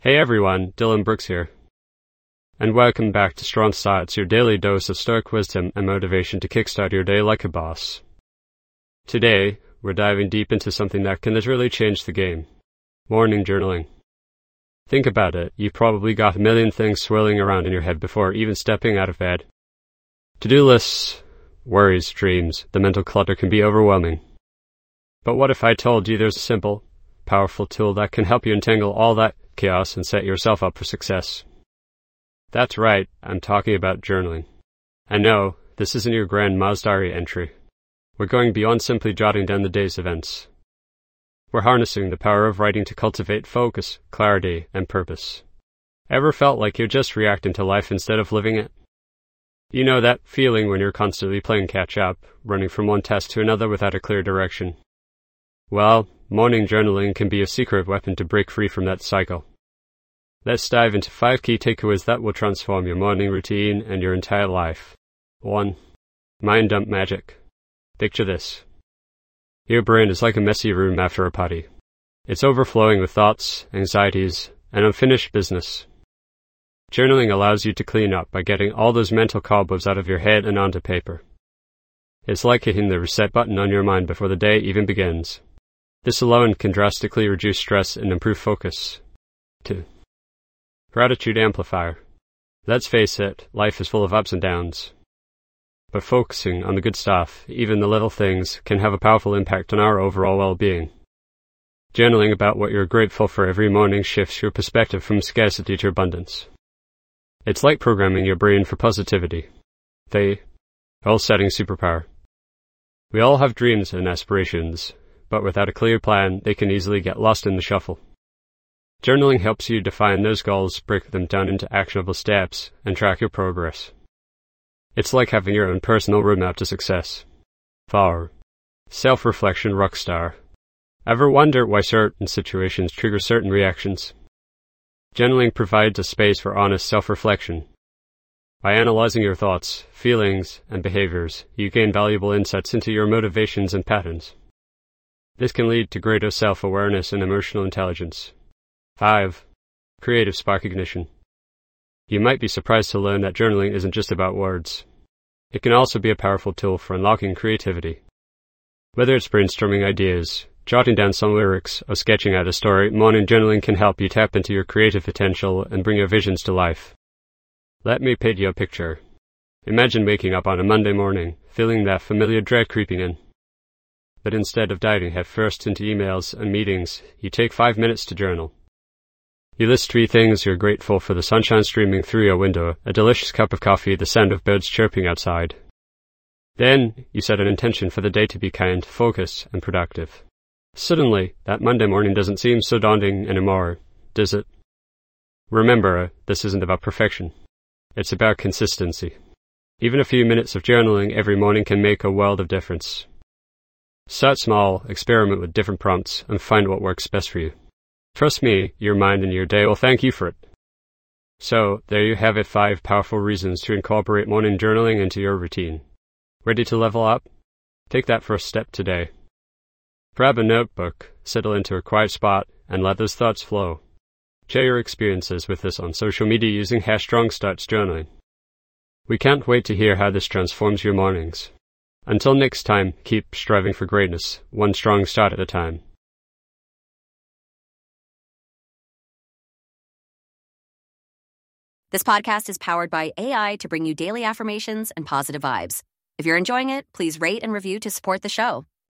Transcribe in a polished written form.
Hey everyone, Dylan Brooks here. And welcome back to Strong Starts, your daily dose of stoic wisdom and motivation to kickstart your day like a boss. Today, we're diving deep into something that can literally change the game. Morning journaling. Think about it, you've probably got a million things swirling around in your head before even stepping out of bed. To-do lists, worries, dreams, the mental clutter can be overwhelming. But what if I told you there's a simple, powerful tool that can help you untangle all that chaos and set yourself up for success? That's right, I'm talking about journaling. And no, this isn't your grandma's diary entry. We're going beyond simply jotting down the day's events. We're harnessing the power of writing to cultivate focus, clarity, and purpose. Ever felt like you're just reacting to life instead of living it? You know that feeling when you're constantly playing catch-up, running from one task to another without a clear direction? Well, morning journaling can be a secret weapon to break free from that cycle. Let's dive into 5 key takeaways that will transform your morning routine and your entire life. 1. Mind dump magic. Picture this. Your brain is like a messy room after a party. It's overflowing with thoughts, anxieties, and unfinished business. Journaling allows you to clean up by getting all those mental cobwebs out of your head and onto paper. It's like hitting the reset button on your mind before the day even begins. This alone can drastically reduce stress and improve focus. 2. Gratitude amplifier. Let's face it, life is full of ups and downs. But focusing on the good stuff, even the little things, can have a powerful impact on our overall well-being. Journaling about what you're grateful for every morning shifts your perspective from scarcity to abundance. It's like programming your brain for positivity. The goal-setting superpower. We all have dreams and aspirations, but without a clear plan, they can easily get lost in the shuffle. Journaling helps you define those goals, break them down into actionable steps, and track your progress. It's like having your own personal roadmap to success. 4. Self-reflection rockstar. Ever wonder why certain situations trigger certain reactions? Journaling provides a space for honest self-reflection. By analyzing your thoughts, feelings, and behaviors, you gain valuable insights into your motivations and patterns. This can lead to greater self-awareness and emotional intelligence. 5. Creative spark ignition. You might be surprised to learn that journaling isn't just about words. It can also be a powerful tool for unlocking creativity. Whether it's brainstorming ideas, jotting down some lyrics, or sketching out a story, morning journaling can help you tap into your creative potential and bring your visions to life. Let me paint you a picture. Imagine waking up on a Monday morning, feeling that familiar dread creeping in. But instead of diving headfirst into emails and meetings, you take 5 minutes to journal. You list 3 things you're grateful for: the sunshine streaming through your window, a delicious cup of coffee, the sound of birds chirping outside. Then, you set an intention for the day to be kind, focused, and productive. Suddenly, that Monday morning doesn't seem so daunting anymore, does it? Remember, this isn't about perfection. It's about consistency. Even a few minutes of journaling every morning can make a world of difference. Start small, experiment with different prompts, and find what works best for you. Trust me, your mind and your day will thank you for it. So, there you have it, 5 powerful reasons to incorporate morning journaling into your routine. Ready to level up? Take that first step today. Grab a notebook, settle into a quiet spot, and let those thoughts flow. Share your experiences with us on social media using #StrongStartsJournaling. We can't wait to hear how this transforms your mornings. Until next time, keep striving for greatness, one strong start at a time. This podcast is powered by AI to bring you daily affirmations and positive vibes. If you're enjoying it, please rate and review to support the show.